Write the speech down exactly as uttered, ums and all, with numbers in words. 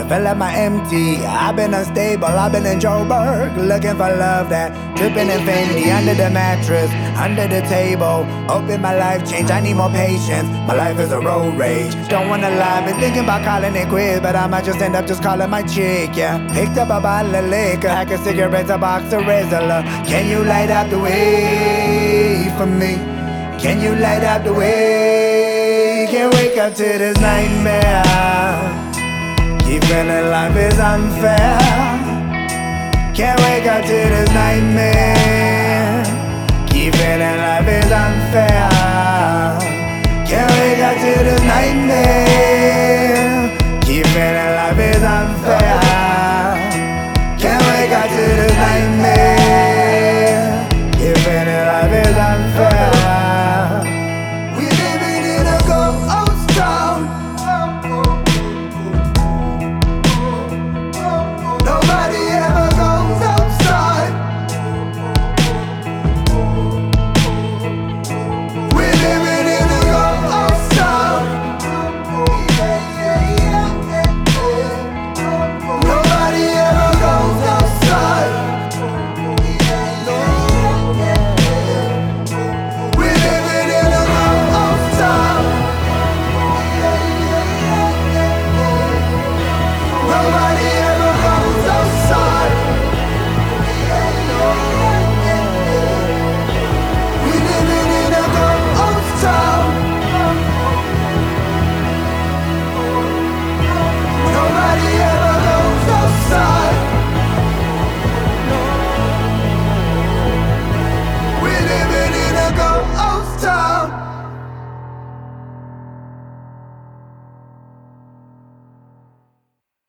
to fill up my empty. I've been unstable, I've been in Joburg, looking for love that dripping in Fendi. Under the mattress, under the table, hoping my life change, I need more patience. My life is a road rage, don't wanna lie, been thinking about calling it quits, but I might just end up just calling my chick, yeah. Picked up a bottle of liquor, pack of cigarettes, a box of Rizla. Can you light up the way for me? Can you light up the way? Can't wake up to this nightmare. Keep feeling life is unfair. Can't wake up to this nightmare. Keep feeling life is unfair. Can't wake up to this nightmare.